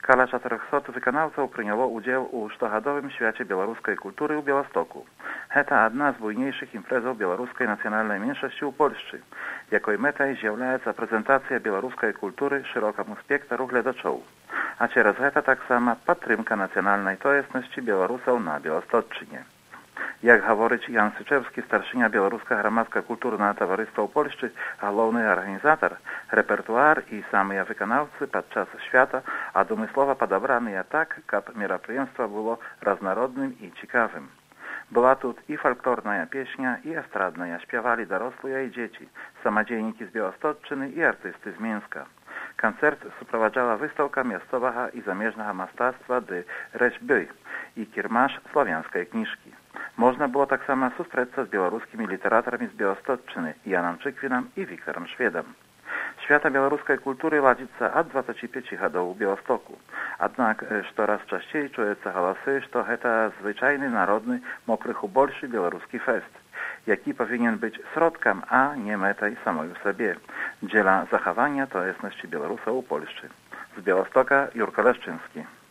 Каля 400 выканаўцаў прыняло ўдзел у штогадовым свяце беларускай культуры ў Беластоку. Гэта адна з буйнейшых імпрэзаў беларускай нацыянальнай меншасці ў Польшчы, якой мэтай з'яўляецца прэзентацыя беларускай культуры шырокаму спектару гледачоў. А цераз гэта таксама падтрымка нацыянальнай тоеснасці беларусаў на Беласточчыне. Як гаворыць Ян Сычэўскі, старшыня беларускага грамадска-культурнага таварыства ў Польшчы, галоўны арганізатар, рэпертуар і самыя выканаўцы падчас свята адумыслова падабраныя так, каб мерапрыемства было разнародным і цікавым. Была тут і фальклорная песня, і эстрадная, спявалі дарослыя і дзеці, самадзейнікі з Беласточчыны і артысты з Мінска. Канцэрт суправаджала выстаўка мясцовага і замежнага мастацтва ды рэчбы і кірмаш славянскай кніжкі. Можна было таксама сустрэцца з беларускімі літаратарамі з Беласточчыны Янам Чыквінам і Віктарам Шведам. Свята беларускай культуры ладзіцца ад 25 гадоў у Беластоку. Аднак штораз часцей чуецца галасы, што гэта звычайны народны мокрыху большы беларускі фэст, які павінен быць сродкам, а не мэтай самой у сабе, дзеля захавання тоеснасці беларусаў у Польшчы. З Беластока Юрка Лeszczyński.